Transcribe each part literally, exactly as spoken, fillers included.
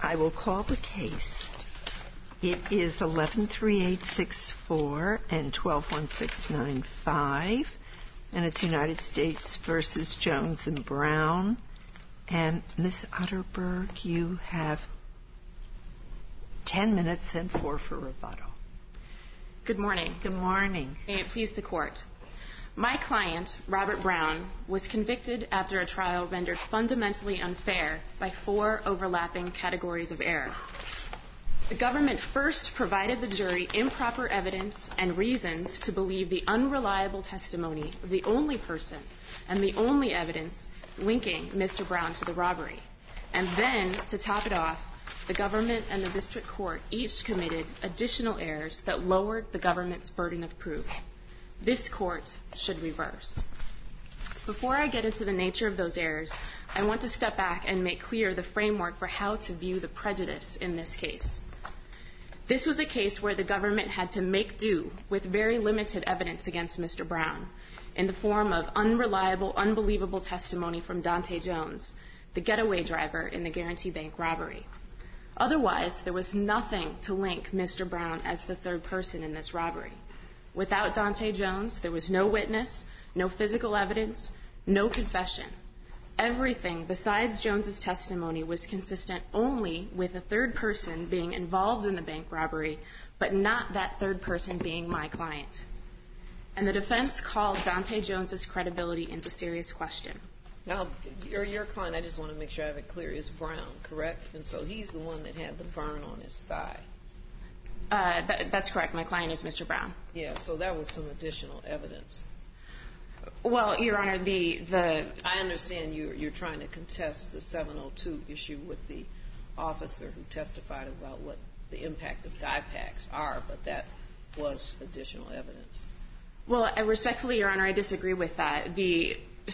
I will call the case. It is eleven three eight six four and twelve one six nine five, and it's United States versus Jones and Brown. And Miz Utterberg, you have ten minutes and four for rebuttal. Good morning. Good morning. May it please the Court. My client, Robert Brown, was convicted after a trial rendered fundamentally unfair by four overlapping categories of error. The government first provided the jury improper evidence and reasons to believe the unreliable testimony of the only person and the only evidence linking Mister Brown to the robbery. And then, to top it off, the government and the district court each committed additional errors that lowered the government's burden of proof. This court should reverse. Before I get into the nature of those errors, I want to step back and make clear the framework for how to view the prejudice in this case. This was a case where the government had to make do with very limited evidence against Mister Brown in the form of unreliable, unbelievable testimony from Dante Jones, the getaway driver in the Guarantee Bank robbery. Otherwise, there was nothing to link Mister Brown as the third person in this robbery. Without Dante Jones, there was no witness, no physical evidence, no confession. Everything besides Jones's testimony was consistent only with a third person being involved in the bank robbery, but not that third person being my client. And the defense called Dante Jones's credibility into serious question. Now, your, your client, I just want to make sure I have it clear, is Brown, correct? And so he's the one that had the burn on his thigh. Uh, that, that's correct. My client is Mister Brown. Yeah, so that was some additional evidence. Well, Your Honor, the... the I understand you're, you're trying to contest the seven oh two issue with the officer who testified about what the impact of dye packs are, but that was additional evidence. Well, I respectfully, Your Honor, I disagree with that. The...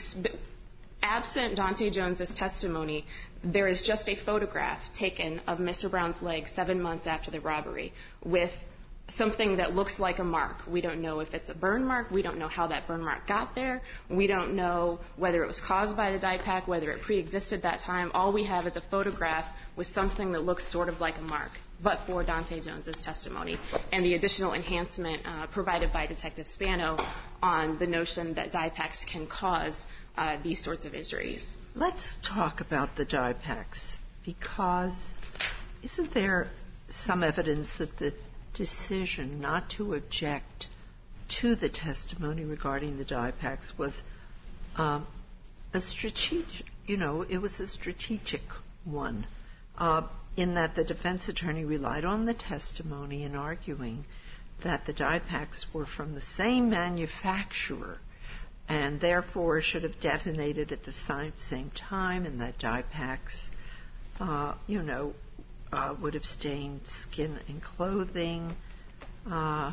Absent Dante Jones's testimony, there is just a photograph taken of Mister Brown's leg seven months after the robbery with something that looks like a mark. We don't know if it's a burn mark. We don't know how that burn mark got there. We don't know whether it was caused by the dye pack, whether it pre-existed that time. All we have is a photograph with something that looks sort of like a mark, but for Dante Jones's testimony and the additional enhancement uh, provided by Detective Spano on the notion that dye packs can cause Uh, these sorts of injuries. Let's talk about the dye packs, because isn't there some evidence that the decision not to object to the testimony regarding the dye packs was um, a strategic, you know, it was a strategic one, uh, in that the defense attorney relied on the testimony in arguing that the dye packs were from the same manufacturer and therefore should have detonated at the same time, and that dye packs, uh, you know, uh, would have stained skin and clothing, uh,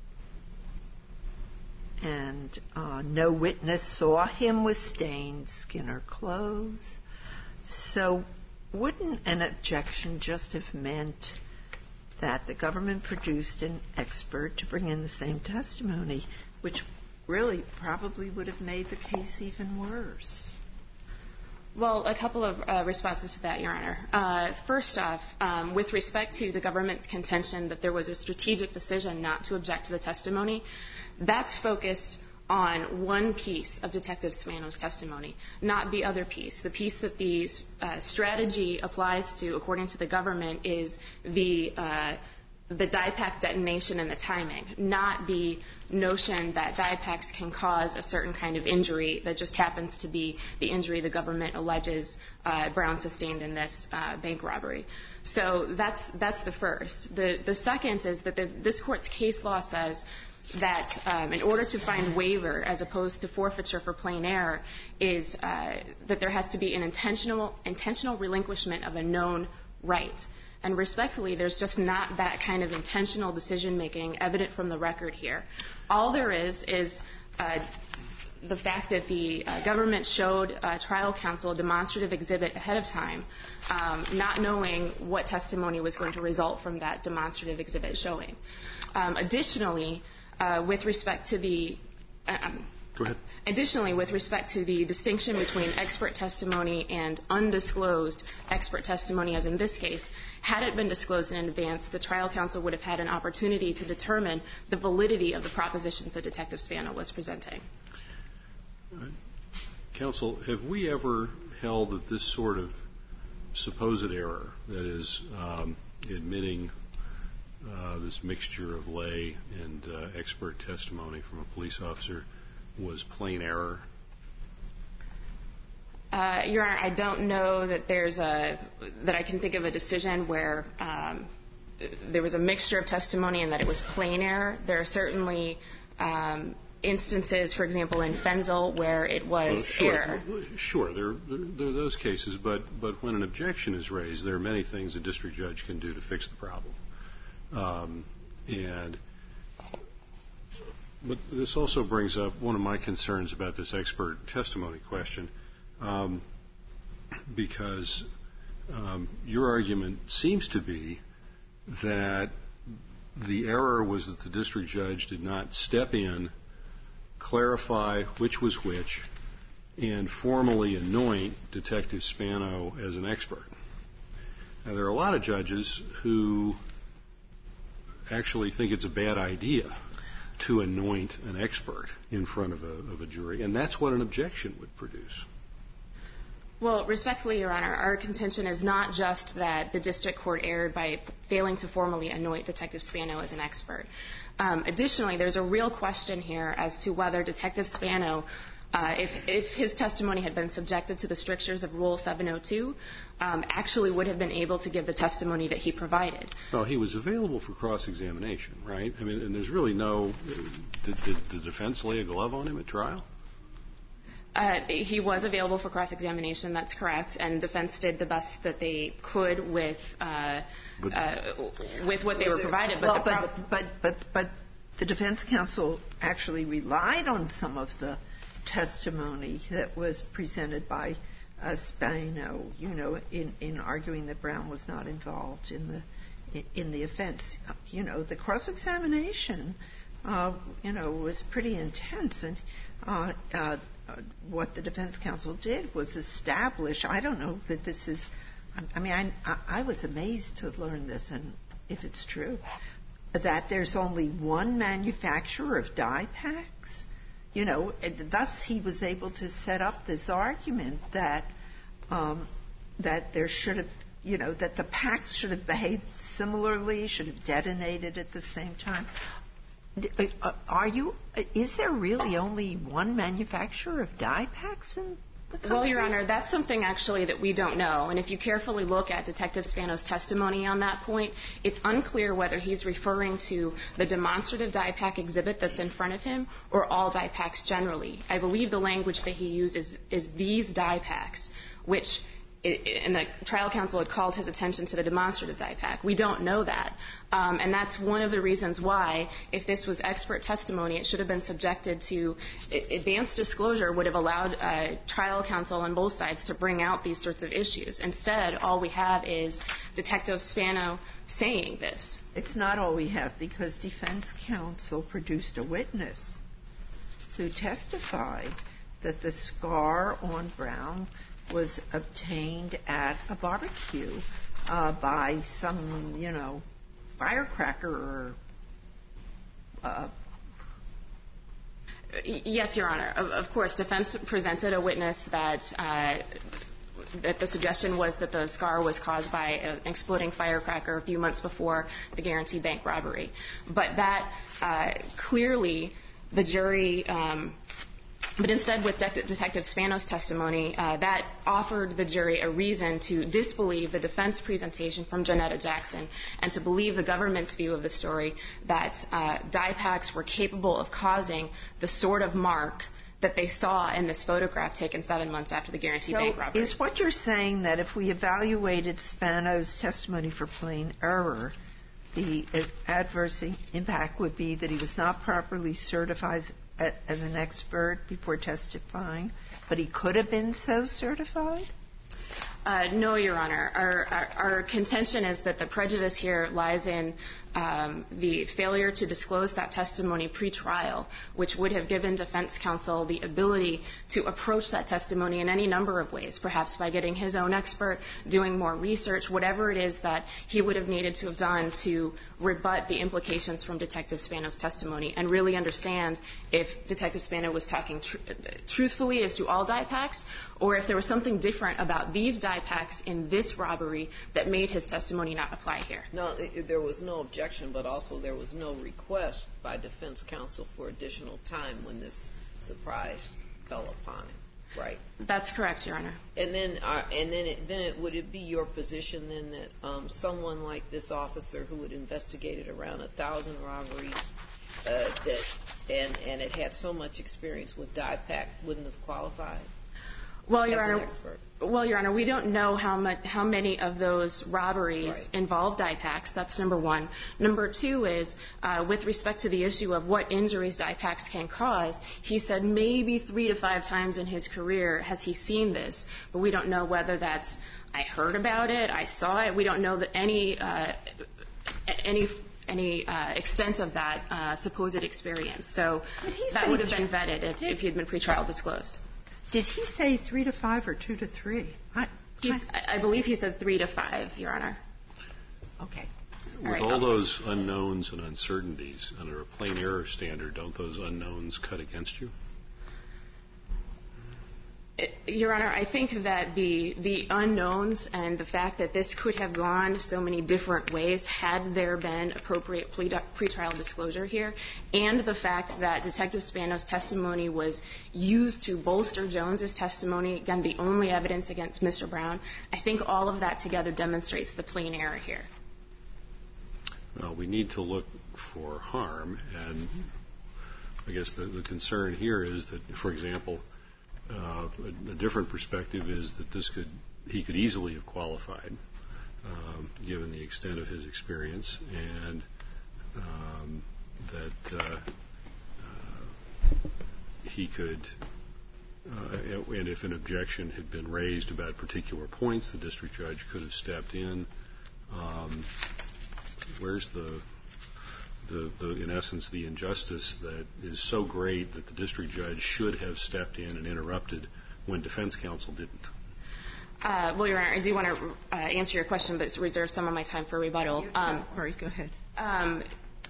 and uh, no witness saw him with stained skin or clothes. So wouldn't an objection just have meant that the government produced an expert to bring in the same testimony, which really probably would have made the case even worse? Well, a couple of uh, responses to that, Your Honor. Uh, first off, um, with respect to the government's contention that there was a strategic decision not to object to the testimony, that's focused on one piece of Detective Spano's testimony, not the other piece. The piece that the uh, strategy applies to, according to the government, is the uh, the dye pack detonation and the timing, not the notion that dye packs can cause a certain kind of injury that just happens to be the injury the government alleges uh, Brown sustained in this uh, bank robbery. So that's that's the first. The the second is that the, this court's case law says that um, in order to find waiver as opposed to forfeiture for plain error is uh, that there has to be an intentional intentional relinquishment of a known right. And respectfully, there's just not that kind of intentional decision-making evident from the record here. All there is is uh, the fact that the uh, government showed uh, trial counsel a demonstrative exhibit ahead of time, um, not knowing what testimony was going to result from that demonstrative exhibit showing. Um, additionally, uh, with respect to the... Um, Go ahead. Additionally, with respect to the distinction between expert testimony and undisclosed expert testimony, as in this case, had it been disclosed in advance, the trial counsel would have had an opportunity to determine the validity of the propositions that Detective Spano was presenting. Uh, counsel, have we ever held that this sort of supposed error, that is, um, admitting uh, this mixture of lay and uh, expert testimony from a police officer, was plain error? Uh, Your Honor, I don't know that there's a that I can think of a decision where um, there was a mixture of testimony and that it was plain error. There are certainly um, instances, for example, in Fenzel, where it was well, sure, error. Sure, there, there, there are those cases, but, but when an objection is raised, there are many things a district judge can do to fix the problem. Um, and But this also brings up one of my concerns about this expert testimony question, um, because um, your argument seems to be that the error was that the district judge did not step in, clarify which was which, and formally anoint Detective Spano as an expert. Now, there are a lot of judges who actually think it's a bad idea to anoint an expert in front of a, of a jury, and that's what an objection would produce. Well, respectfully, Your Honor, our contention is not just that the district court erred by failing to formally anoint Detective Spano as an expert. Um, additionally, there's a real question here as to whether Detective Spano, uh, if, if his testimony had been subjected to the strictures of Rule seven oh two, um, actually would have been able to give the testimony that he provided. Well, he was available for cross-examination, right? I mean, and there's really no – did, did the defense lay a glove on him at trial? Uh, he was available for cross-examination, that's correct, and defense did the best that they could with uh, but, uh, with what they were provided. Well, but, but, the but, but, but the defense counsel actually relied on some of the testimony that was presented by uh, Spano, you know, in, in arguing that Brown was not involved in the in the offense. You know, the cross-examination, uh, you know, was pretty intense, and uh, uh, what the defense counsel did was establish. I don't know that this is. I mean, I, I was amazed to learn this, and if it's true, that there's only one manufacturer of dye packs. You know, and thus he was able to set up this argument that um, that there should have, you know, that the packs should have behaved similarly, should have detonated at the same time. Are you? Is there really only one manufacturer of dye packs in the country? Well, Your Honor, that's something actually that we don't know. And if you carefully look at Detective Spano's testimony on that point, it's unclear whether he's referring to the demonstrative dye pack exhibit that's in front of him or all dye packs generally. I believe the language that he used is, is these dye packs, which and the trial counsel had called his attention to the demonstrative dye pack. We don't know that. Um, and that's one of the reasons why, if this was expert testimony, it should have been subjected to advanced disclosure would have allowed uh, trial counsel on both sides to bring out these sorts of issues. Instead, all we have is Detective Spano saying this. It's not all we have, because defense counsel produced a witness who testified that the scar on Brown was obtained at a barbecue uh, by some, you know, firecracker or... Uh, yes, Your Honor. Of, of course, defense presented a witness that uh, that the suggestion was that the scar was caused by an exploding firecracker a few months before the Guarantee Bank robbery. But that uh, clearly the jury... Um, But instead, with De- Detective Spano's testimony, uh, that offered the jury a reason to disbelieve the defense presentation from Janetta Jackson and to believe the government's view of the story that uh, dye packs were capable of causing the sort of mark that they saw in this photograph taken seven months after the Guarantee so Bank robbery. Is what you're saying that if we evaluated Spano's testimony for plain error, the adverse impact would be that he was not properly certified as an expert before testifying, but he could have been so certified? Uh, no, Your Honor. Our, our, our contention is that the prejudice here lies in um, the failure to disclose that testimony pre-trial, which would have given defense counsel the ability to approach that testimony in any number of ways, perhaps by getting his own expert, doing more research, whatever it is that he would have needed to have done to rebut the implications from Detective Spano's testimony and really understand if Detective Spano was talking tr- truthfully as to all die packs, or if there was something different about these die packs in this robbery that made his testimony not apply here. No, it, there was no objection, but also there was no request by defense counsel for additional time when this surprise fell upon him, right? That's correct, Your Honor. And then, uh, and then, it, then it, would it be your position then that um, someone like this officer who had investigated around a thousand robberies, uh, that and and it had so much experience with die pack wouldn't have qualified? Well, Your as Honor, an expert? Well, Your Honor, we don't know how much, how many of those robberies Right. involve die packs. That's number one. Number two is, uh, with respect to the issue of what injuries die packs can cause, he said maybe three to five times in his career has he seen this, but we don't know whether that's I heard about it, I saw it. We don't know that any uh, any any uh, extent of that uh, supposed experience. So that would have been vetted if, if he had been pretrial disclosed. Did he say three to five or two to three? I, He's, I, I believe he said three to five, Your Honor. Okay. With all, right, all those unknowns and uncertainties, under a plain error standard, don't those unknowns cut against you? It, Your Honor, I think that the the unknowns and the fact that this could have gone so many different ways had there been appropriate plea, pretrial disclosure here, and the fact that Detective Spano's testimony was used to bolster Jones's testimony, again, the only evidence against Mister Brown, I think all of that together demonstrates the plain error here. Well, we need to look for harm, and I guess the, the concern here is that, for example, Uh, a, a different perspective is that this could he could easily have qualified, um, given the extent of his experience, and um, that uh, uh, he could, uh, and if an objection had been raised about particular points, the district judge could have stepped in. Um, where's the The, the, in essence, the injustice that is so great that the district judge should have stepped in and interrupted when defense counsel didn't? Uh, well, Your Honor, I do want to uh, answer your question, but reserve some of my time for rebuttal. Um, All right, go ahead. Um,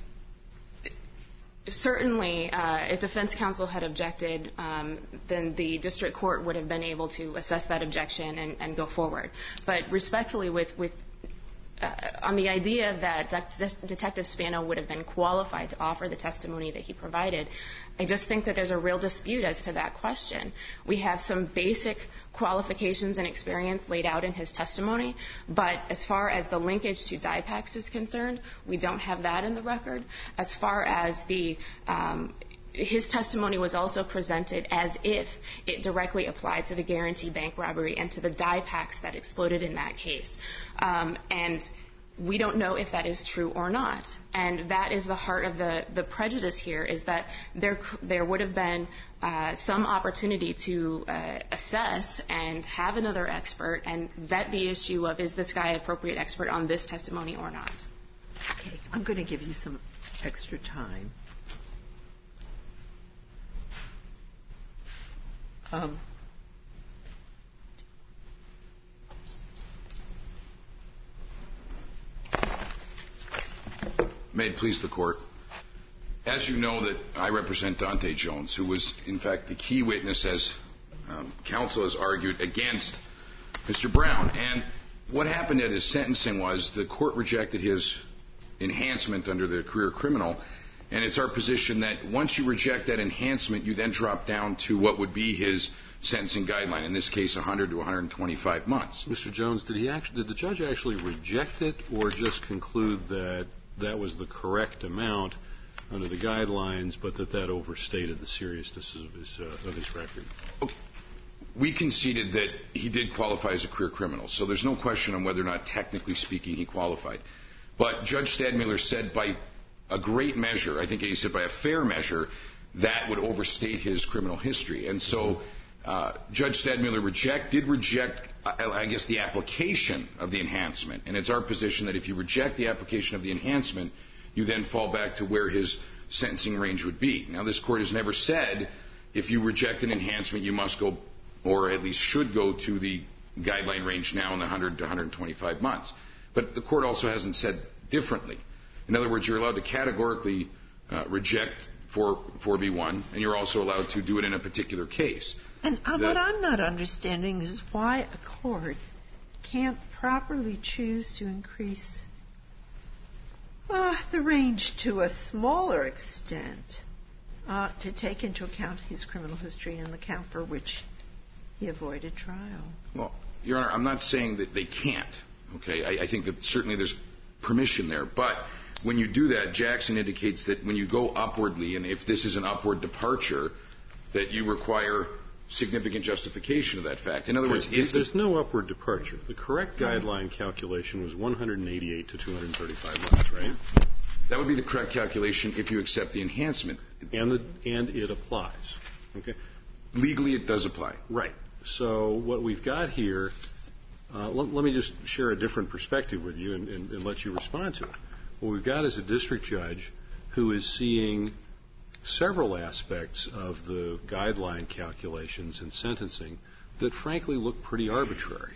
certainly, uh, if defense counsel had objected, um, then the district court would have been able to assess that objection and, and go forward. But respectfully, with, with Uh, on the idea that De- Detective Spano would have been qualified to offer the testimony that he provided, I just think that there's a real dispute as to that question. We have some basic qualifications and experience laid out in his testimony, but as far as the linkage to die packs is concerned, we don't have that in the record. As far as the um, his testimony was also presented as if it directly applied to the Guarantee Bank robbery and to the die packs that exploded in that case. Um, and we don't know if that is true or not. And that is the heart of the, the prejudice here, is that there, there would have been uh, some opportunity to uh, assess and have another expert and vet the issue of, is this guy an appropriate expert on this testimony or not? Okay, I'm going to give you some extra time. Um, May it please the court. As you know, that I represent Dante Jones, who was, in fact, the key witness, as um, counsel has argued, against Mister Brown. And what happened at his sentencing was the court rejected his enhancement under the career criminal. And it's our position that once you reject that enhancement, you then drop down to what would be his sentencing guideline, in this case one hundred to one hundred twenty-five months. Mister Jones, did he actually, did the judge actually reject it, or just conclude that that was the correct amount under the guidelines, but that that overstated the seriousness of his, uh, of his record? Okay. We conceded that he did qualify as a career criminal, so there's no question on whether or not, technically speaking, he qualified. But Judge Stadmiller said by a great measure, I think he said by a fair measure, that would overstate his criminal history. And so uh, Judge Stadmiller reject, did reject I guess, the application of the enhancement. And it's our position that if you reject the application of the enhancement, you then fall back to where his sentencing range would be. Now, this Court has never said if you reject an enhancement, you must go, or at least should go, to the guideline range now in the one hundred to one hundred twenty-five months. But the Court also hasn't said differently. In other words, you're allowed to categorically uh, reject four B one, and you're also allowed to do it in a particular case. And uh, what I'm not understanding is why a court can't properly choose to increase uh, the range to a smaller extent uh, to take into account his criminal history and the count for which he avoided trial. Well, Your Honor, I'm not saying that they can't. Okay, I, I think that certainly there's permission there. But when you do that, Jackson indicates that when you go upwardly, and if this is an upward departure, that you require significant justification of that fact. In other words, if there's no upward departure, the correct guideline calculation was one hundred eighty-eight to two hundred thirty-five months, right? That would be the correct calculation if you accept the enhancement. And the, and it applies. Okay. Legally, it does apply. Right. So what we've got here, uh, let, let me just share a different perspective with you and, and, and let you respond to it. What we've got is a district judge who is seeing several aspects of the guideline calculations and sentencing that frankly look pretty arbitrary.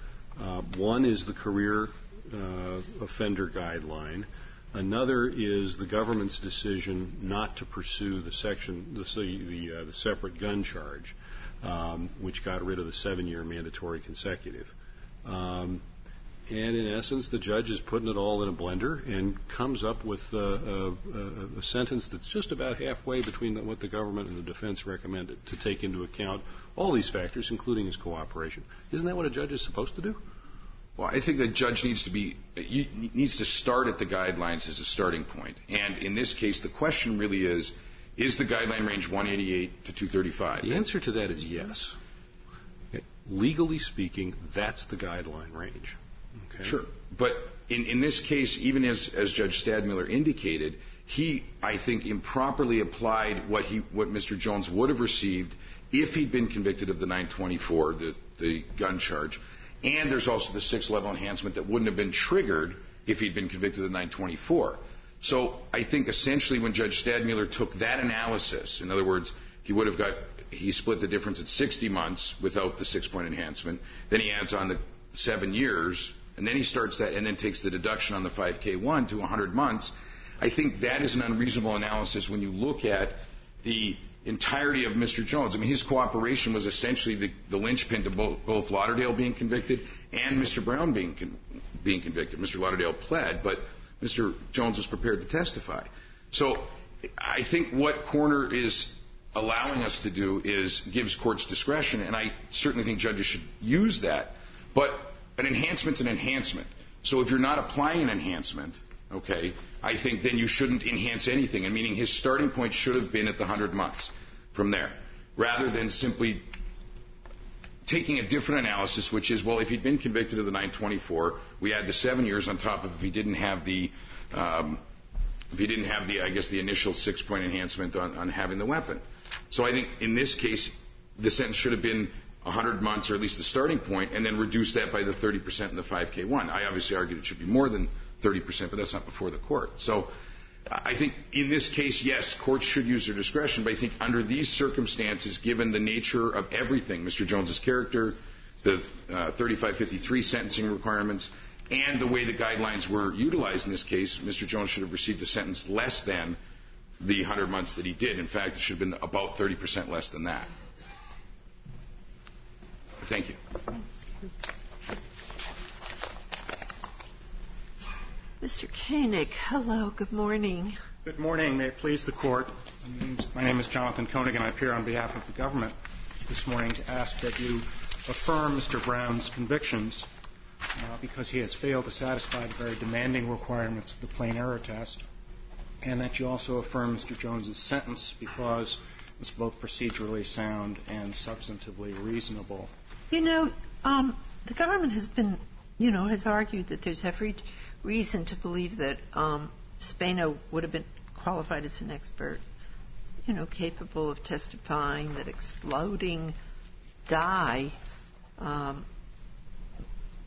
Uh, one is the career uh, offender guideline. Another is the government's decision not to pursue the section, the the, uh, the separate gun charge, um, which got rid of the seven-year mandatory consecutive. Um, and in essence, the judge is putting it all in a blender and comes up with a, a, a sentence that's just about halfway between the, what the government and the defense recommended, to take into account all these factors, including his cooperation. Isn't that what a judge is supposed to do? Well, I think the judge needs to be needs to start at the guidelines as a starting point. And in this case, the question really is, is the guideline range one eighty-eight to two thirty-five? The answer to that is yes. Okay. Legally speaking, that's the guideline range. Okay. Sure. But in, in this case, even as, as Judge Stadmiller indicated, he, I think, improperly applied what he what Mister Jones would have received if he'd been convicted of the nine twenty-four, the, the gun charge. And there's also the six-level enhancement that wouldn't have been triggered if he'd been convicted of the nine twenty-four. So I think essentially when Judge Stadmiller took that analysis, in other words, he would have got, he split the difference at sixty months without the six-point enhancement. Then he adds on the seven years, and then he starts that and then takes the deduction on the five K one to one hundred months. I think that is an unreasonable analysis when you look at the entirety of Mister Jones. I mean, his cooperation was essentially the, the linchpin to both, both Lauderdale being convicted and Mister Brown being con, being convicted. Mister Lauderdale pled, but Mister Jones was prepared to testify. So I think what Corner is allowing us to do is gives courts discretion, and I certainly think judges should use that. But an enhancement's an enhancement. So if you're not applying an enhancement, okay, I think then you shouldn't enhance anything, and meaning his starting point should have been at the one hundred months from there, rather than simply taking a different analysis, which is, well, if he'd been convicted of the nine twenty-four, we add the seven years on top of if he didn't have the, um, if he didn't have the, I guess, the initial six-point enhancement on, on having the weapon. So I think in this case, the sentence should have been one hundred months, or at least the starting point, and then reduce that by the thirty percent in the five K one. I obviously argued it should be more than thirty percent, but that's not before the court. So I think in this case, yes, courts should use their discretion, but I think under these circumstances, given the nature of everything, Mister Jones's character, the uh, thirty-five fifty-three sentencing requirements, and the way the guidelines were utilized in this case, Mister Jones should have received a sentence less than the one hundred months that he did. In fact, it should have been about thirty percent less than that. Thank you. Mister Koenig, hello, good morning. Good morning. May it please the Court. My name is Jonathan Koenig, and I appear on behalf of the government this morning to ask that you affirm Mister Brown's convictions uh, because he has failed to satisfy the very demanding requirements of the plain error test, and that you also affirm Mister Jones's sentence because it's both procedurally sound and substantively reasonable. You know, um, the government has been, you know, has argued that there's every reason to believe that um, Spano would have been qualified as an expert, you know, capable of testifying that exploding dye um,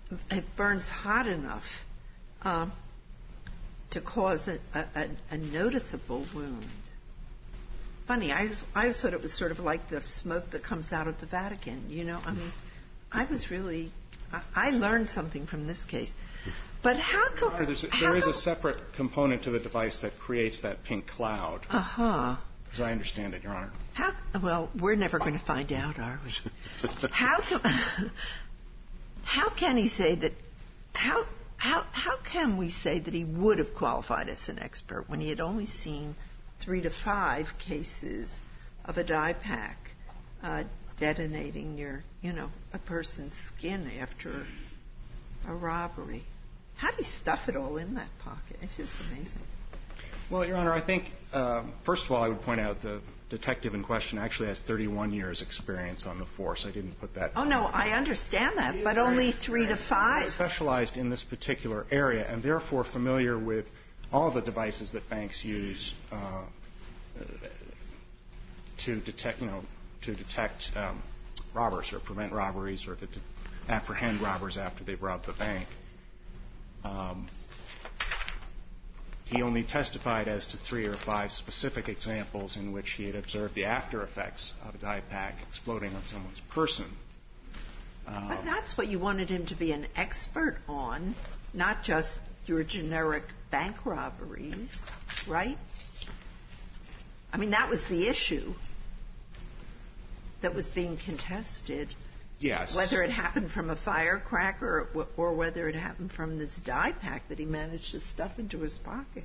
it burns hot enough um, to cause a, a, a noticeable wound. Funny, I, just, I always thought it was sort of like the smoke that comes out of the Vatican. You know, I mean, I was really, I, I learned something from this case. But how come... Honor, a, there is a separate component to the device that creates that pink cloud. Uh-huh. As I understand it, Your Honor. How, well, we're never going to find out, are we? how, come, how can he say that... How, how, how can we say that he would have qualified as an expert when he had only seen three to five cases of a dye pack uh, detonating near, you know, a person's skin after a robbery? How do you stuff it all in that pocket? It's just amazing. Well, Your Honor, I think, um, first of all, I would point out the detective in question actually has thirty-one years experience on the force. I didn't put that. Oh, no, I understand that, but only three to five. Specialized in this particular area and therefore familiar with all the devices that banks use uh, to detect, you know, to detect um, robbers or prevent robberies or to, to apprehend robbers after they've robbed the bank. Um, he only testified as to three or five specific examples in which he had observed the after effects of a dye pack exploding on someone's person. Um, but that's what you wanted him to be an expert on, not just your generic bank robberies, right? I mean, that was the issue that was being contested. Yes. Whether it happened from a firecracker or, or whether it happened from this dye pack that he managed to stuff into his pocket.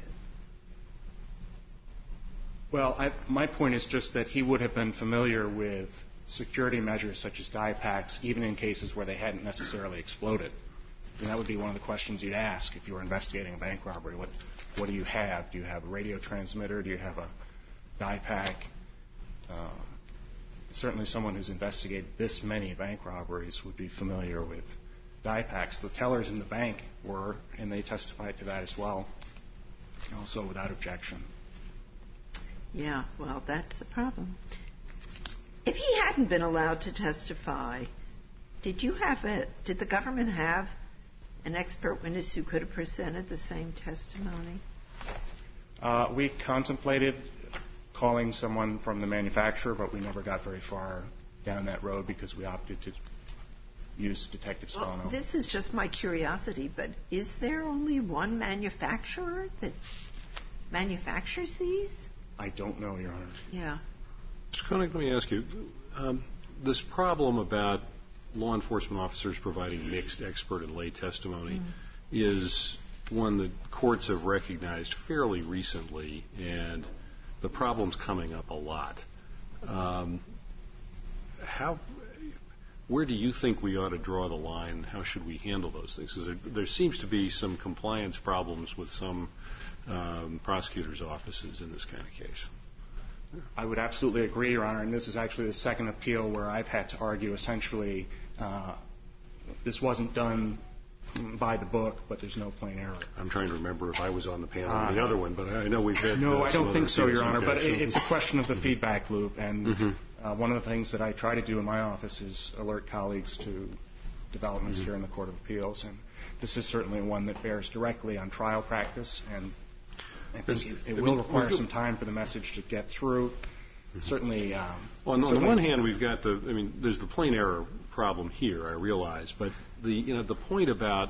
Well, I, my point is just that he would have been familiar with security measures such as dye packs, even in cases where they hadn't necessarily exploded. And that would be one of the questions you'd ask if you were investigating a bank robbery. What, what do you have? Do you have a radio transmitter? Do you have a dye pack? Uh, certainly someone who's investigated this many bank robberies would be familiar with dye packs. The tellers in the bank were, and they testified to that as well, also without objection. Yeah, well, that's the problem. If he hadn't been allowed to testify, did you have a, did the government have an expert witness who could have presented the same testimony? Uh, we contemplated calling someone from the manufacturer, but we never got very far down that road because we opted to use Detective Spano. Well, this is just my curiosity, but is there only one manufacturer that manufactures these? I don't know, Your Honor. Yeah. Mister Koenig, let me ask you, um, this problem about law enforcement officers providing mixed expert and lay testimony mm. is one that courts have recognized fairly recently, and the problem's coming up a lot. Um, how, where do you think we ought to draw the line? How should we handle those things? Because there, there seems to be some compliance problems with some um, prosecutors' offices in this kind of case. I would absolutely agree, Your Honor, and this is actually the second appeal where I've had to argue essentially uh, this wasn't done by the book, but there's no plain error. I'm trying to remember if I was on the panel on uh, the other one, but I know we've had... No, uh, I don't think so, Your Honor, but it, it's a question of the feedback loop, and mm-hmm. uh, one of the things that I try to do in my office is alert colleagues to developments mm-hmm. here in the Court of Appeals, and this is certainly one that bears directly on trial practice, and I think it, it I will mean, require some time for the message to get through. Mm-hmm. Certainly... Um, well, on certainly the one hand, we've got the... I mean, there's the plain error problem here, I realize, but the you know the point about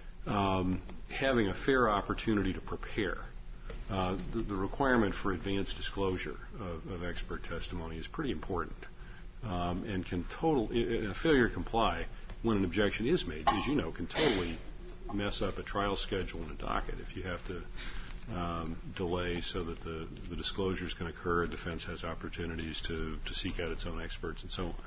um, having a fair opportunity to prepare, uh, the, the requirement for advanced disclosure of, of expert testimony is pretty important, um, and can total a failure to comply when an objection is made, as you know, can totally mess up a trial schedule and a docket if you have to um, delay so that the, the disclosures can occur. A defense has opportunities to, to seek out its own experts and so on.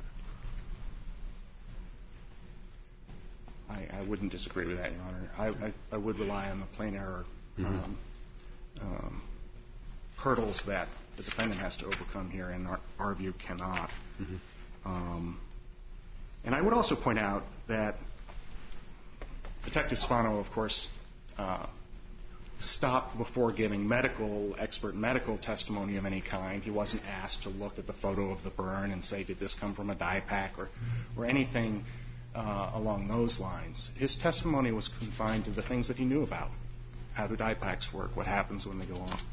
I, I wouldn't disagree with that, Your Honor. I, I, I would rely on the plain error mm-hmm. um, um, hurdles that the defendant has to overcome here, and our, our view cannot. Mm-hmm. Um, and I would also point out that Detective Spano, of course, uh, stopped before giving medical, expert medical testimony of any kind. He wasn't asked to look at the photo of the burn and say, did this come from a dye pack or, or anything uh, along those lines. His testimony was confined to the things that he knew about. How do dye packs work? What happens when they go on?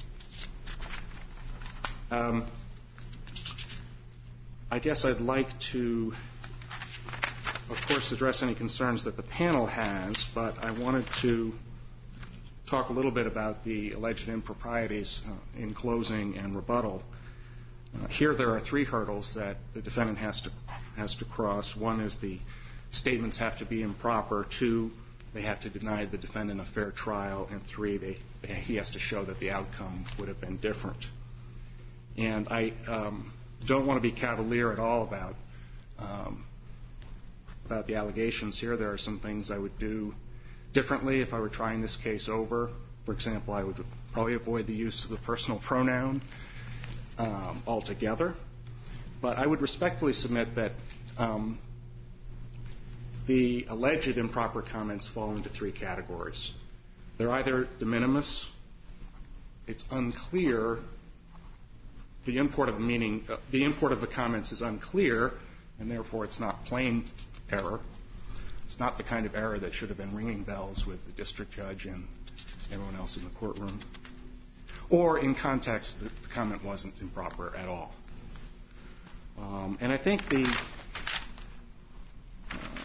Um, I guess I'd like to, of course, address any concerns that the panel has, but I wanted to talk a little bit about the alleged improprieties uh, in closing and rebuttal. Uh, here there are three hurdles that the defendant has to has to cross. One is the statements have to be improper. Two, they have to deny the defendant a fair trial. And three, they, they, he has to show that the outcome would have been different. And I um, don't want to be cavalier at all about um, about the allegations here. There are some things I would do differently if I were trying this case over. For example, I would probably avoid the use of the personal pronoun um, altogether. But I would respectfully submit that um, the alleged improper comments fall into three categories. They're either de minimis, it's unclear, the import of the meaning, uh, the import of the comments is unclear, and therefore it's not plain error. It's not the kind of error that should have been ringing bells with the district judge and everyone else in the courtroom. Or in context, the comment wasn't improper at all. Um, and I think the uh,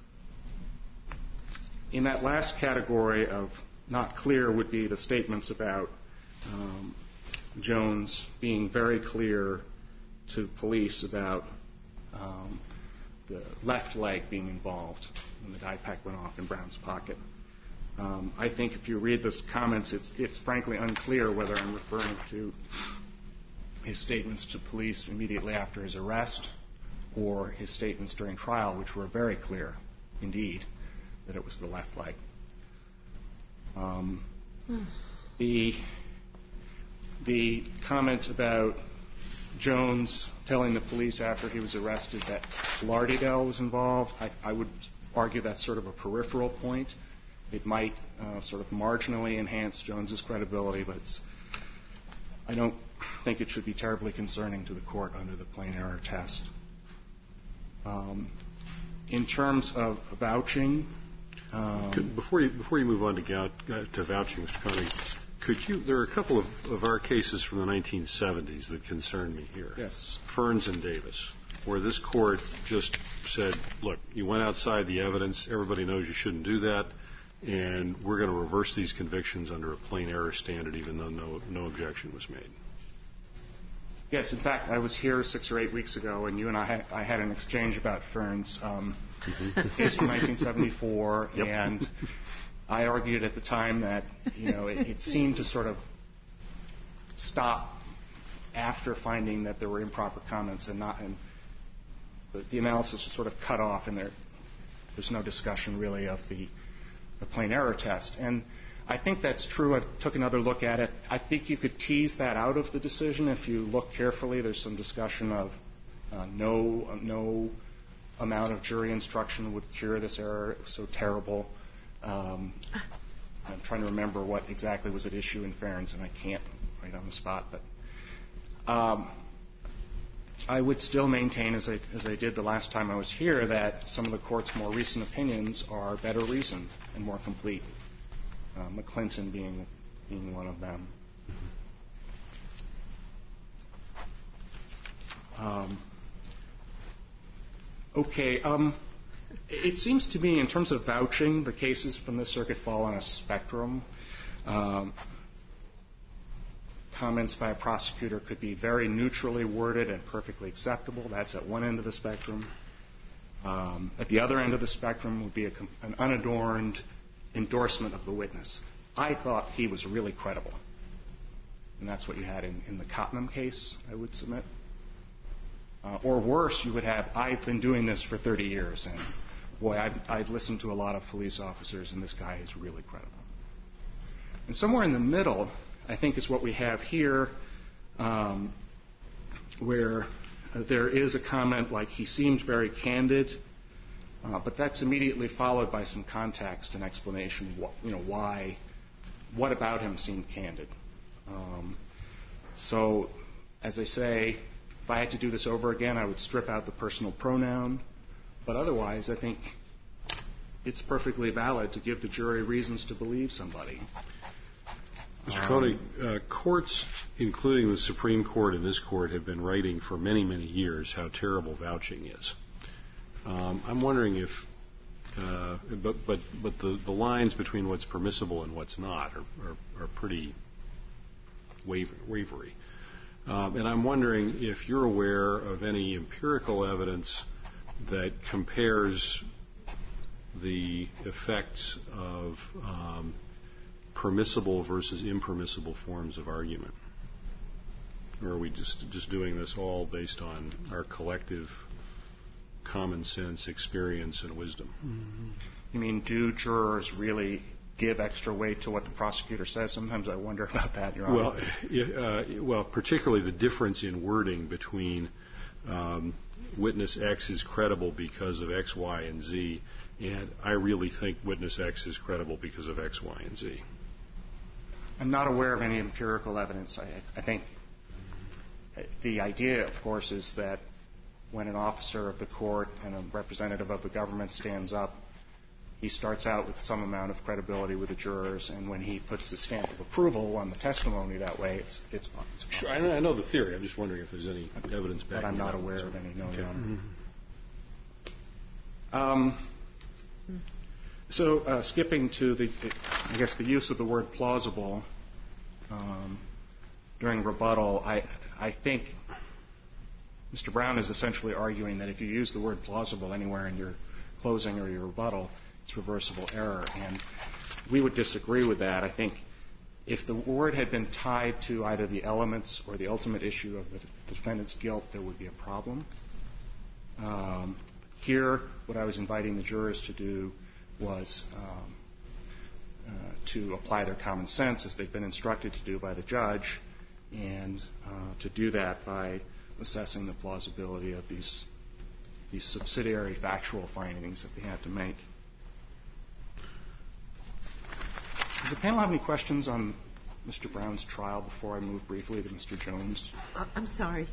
in that last category of not clear would be the statements about um, Jones being very clear to police about um, the left leg being involved when the dye pack went off in Brown's pocket. Um, I think if you read those comments, it's, it's frankly unclear whether I'm referring to his statements to police immediately after his arrest or his statements during trial, which were very clear, indeed, that it was the left leg. Um, the, the comment about Jones telling the police after he was arrested that Lardydell was involved, I, I would argue that's sort of a peripheral point. It might uh, sort of marginally enhance Jones's credibility, but it's, I don't think it should be terribly concerning to the court under the plain error test. Um, in terms of vouching, um, could, before you before you move on to, gout, uh, to vouching, Mister Koenig, could you? There are a couple of, of our cases from the nineteen seventies that concern me here. Yes. Ferns and Davis, where this court just said, "Look, you went outside the evidence. Everybody knows you shouldn't do that." And we're going to reverse these convictions under a plain error standard, even though no, no objection was made. Yes, in fact, I was here six or eight weeks ago, and you and I had, I had an exchange about Ferns. Um, mm-hmm. Case from nineteen seventy-four, yep. And I argued at the time that you know it, it seemed to sort of stop after finding that there were improper comments, and not, and the, the analysis was sort of cut off, and there, there's no discussion really of the the plain error test. And I think that's true. I took another look at it. I think you could tease that out of the decision if you look carefully. There's some discussion of uh, no uh, no amount of jury instruction would cure this error. It was so terrible. Um, I'm trying to remember what exactly was at issue in Ferns, and I can't right on the spot. But um, I would still maintain, as I, as I did the last time I was here, that some of the court's more recent opinions are better reasoned and more complete, uh, McClinton being, being one of them. Um, okay. Um, it seems to me, in terms of vouching, the cases from this circuit fall on a spectrum. Um, Comments by a prosecutor could be very neutrally worded and perfectly acceptable. That's at one end of the spectrum. Um, at the other end of the spectrum would be a, an unadorned endorsement of the witness. I thought he was really credible. And that's what you had in, in the Cottenham case, I would submit. Uh, or worse, you would have, I've been doing this for thirty years, and boy, I've, I've listened to a lot of police officers, and this guy is really credible. And somewhere in the middle, I think, is what we have here, um, where uh, there is a comment like he seemed very candid, uh, but that's immediately followed by some context and explanation. Wh- you know, why, what about him seemed candid? Um, so, as I say, if I had to do this over again, I would strip out the personal pronoun. But otherwise, I think it's perfectly valid to give the jury reasons to believe somebody. Mister Koenig, uh, courts, including the Supreme Court and this Court, have been writing for many, many years how terrible vouching is. Um, I'm wondering if, uh, but but but the, the lines between what's permissible and what's not are are, are pretty waver, wavery. Um, and I'm wondering if you're aware of any empirical evidence that compares the effects of um, permissible versus impermissible forms of argument? Or are we just just doing this all based on our collective common sense, experience, and wisdom? Mm-hmm. You mean, do jurors really give extra weight to what the prosecutor says? Sometimes I wonder about that, Your Honor. Well, uh, well, particularly the difference in wording between um, witness X is credible because of X, Y, and Z, and I really think witness X is credible because of X, Y, and Z. I'm not aware of any empirical evidence. I, I think the idea, of course, is that when an officer of the court and a representative of the government stands up, he starts out with some amount of credibility with the jurors, and when he puts the stamp of approval on the testimony that way, it's it's, it's Sure, I know, I know the theory. I'm just wondering if there's any evidence back. But I'm not aware of any, no, okay. Your Honor. Mm-hmm. Um, so uh, skipping to the, I guess, the use of the word plausible um, during rebuttal, I I think Mister Brown is essentially arguing that if you use the word plausible anywhere in your closing or your rebuttal, it's reversible error. And we would disagree with that. I think if the word had been tied to either the elements or the ultimate issue of the defendant's guilt, there would be a problem. Um, here, what I was inviting the jurors to do was um, uh, to apply their common sense, as they've been instructed to do by the judge, and uh, to do that by assessing the plausibility of these these subsidiary factual findings that they had to make. Does the panel have any questions on Mister Brown's trial before I move briefly to Mister Jones? Uh, I'm sorry.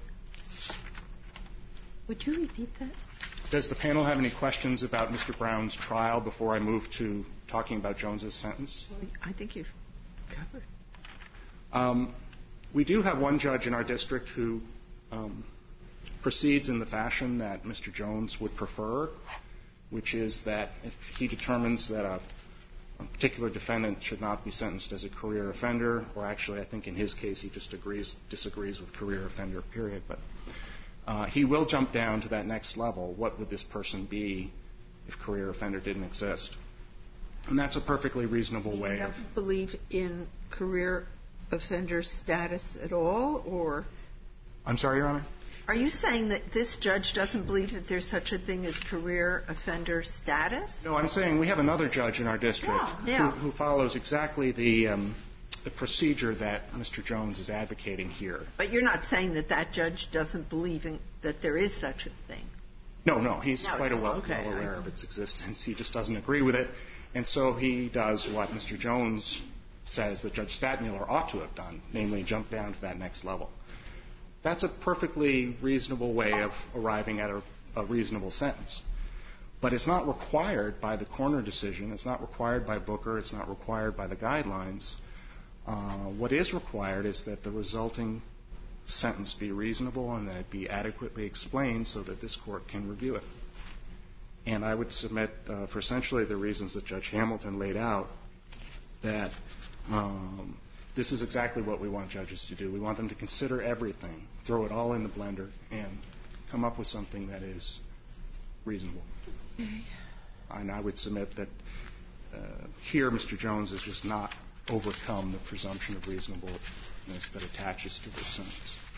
Would you repeat that? Does the panel have any questions about Mister Brown's trial before I move to talking about Jones's sentence? Well, I think you've covered. Um, we do have one judge in our district who um, proceeds in the fashion that Mister Jones would prefer, which is that if he determines that a, a particular defendant should not be sentenced as a career offender, or actually I think in his case he just agrees, disagrees with career offender, period, but uh, he will jump down to that next level. What would this person be if career offender didn't exist? And that's a perfectly reasonable way he of... doesn't believe in career offender status at all, or... I'm sorry, Your Honor? Are you saying that this judge doesn't believe that there's such a thing as career offender status? No, I'm saying we have another judge in our district yeah, yeah. Who, who follows exactly the um, the procedure that Mister Jones is advocating here. But you're not saying that that judge doesn't believe in, that there is such a thing? No, no, he's no, quite well, okay, well aware of its existence. He just doesn't agree with it, and so he does what Mister Jones says that Judge Stadtmuller ought to have done, namely jump down to that next level. That's a perfectly reasonable way of arriving at a, a reasonable sentence. But it's not required by the Corner decision. It's not required by Booker. It's not required by the guidelines. Uh, what is required is that the resulting sentence be reasonable and that it be adequately explained so that this Court can review it. And I would submit, uh, for essentially the reasons that Judge Hamilton laid out, that um, this is exactly what we want judges to do. We want them to consider everything, throw it all in the blender, and come up with something that is reasonable. Okay. And I would submit that uh, here Mister Jones has just not overcome the presumption of reasonableness that attaches to this sentence.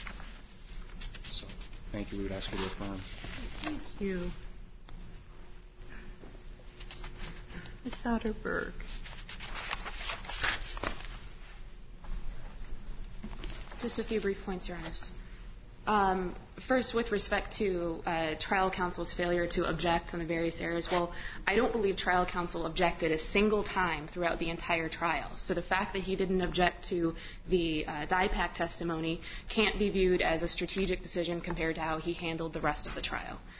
So, thank you. We would ask you to affirm. Thank you. Miz Soderberg. Just a few brief points, Your Honors. Um, first, with respect to uh, trial counsel's failure to object on the various areas, well, I don't believe trial counsel objected a single time throughout the entire trial. So the fact that he didn't object to the uh, D I PAC testimony can't be viewed as a strategic decision compared to how he handled the rest of the trial.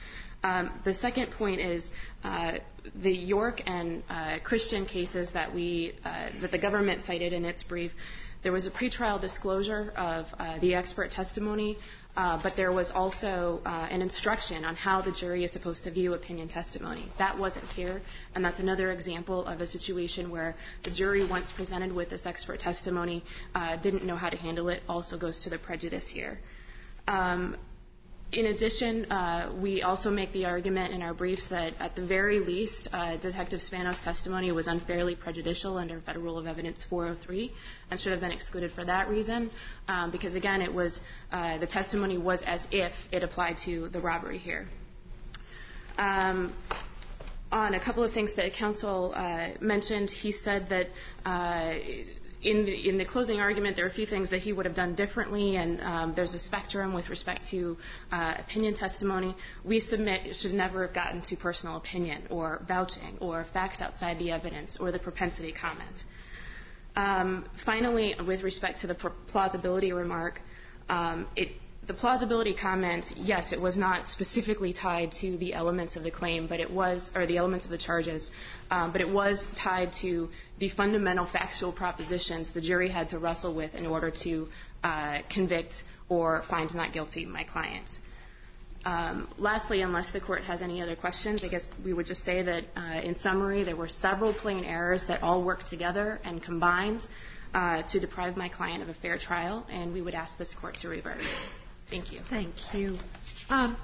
Um, the second point is uh, the York and uh, Christian cases that we uh, that the government cited in its brief. There was a pretrial disclosure of uh, the expert testimony, uh, but there was also uh, an instruction on how the jury is supposed to view opinion testimony. That wasn't here, and that's another example of a situation where the jury, once presented with this expert testimony, uh, didn't know how to handle it. Also goes to the prejudice here. Um, In addition, uh, we also make the argument in our briefs that at the very least, uh, Detective Spano's testimony was unfairly prejudicial under Federal Rule of Evidence four oh three and should have been excluded for that reason, um, because, again, it was uh, the testimony was as if it applied to the robbery here. Um, on a couple of things that counsel uh, mentioned, he said that uh, In the, in the closing argument, there are a few things that he would have done differently, and um, there's a spectrum with respect to uh, opinion testimony. We submit it should never have gotten to personal opinion or vouching or facts outside the evidence or the propensity comment. Um, finally, with respect to the plausibility remark, um, it, the plausibility comment, yes, it was not specifically tied to the elements of the claim, but it was, or the elements of the charges, um, but it was tied to the fundamental factual propositions the jury had to wrestle with in order to uh, convict or find not guilty my client. Um, lastly, unless the court has any other questions, I guess we would just say that, uh, in summary, there were several plain errors that all worked together and combined uh, to deprive my client of a fair trial, and we would ask this court to reverse. Thank you. Thank you. Um,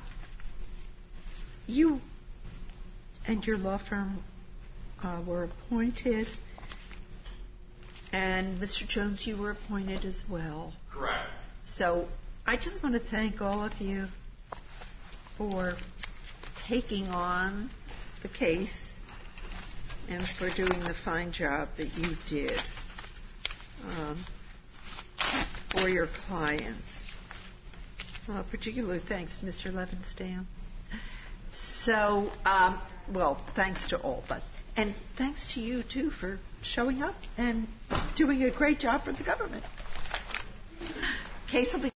you and your law firm uh, were appointed, and Mister Jones, you were appointed as well. Correct. So I just want to thank all of you for taking on the case and for doing the fine job that you did um, for your clients. Uh, particular thanks to Mister Levenstam. So, um, well, thanks to all, but and thanks to you too for showing up and doing a great job for the government. Case will be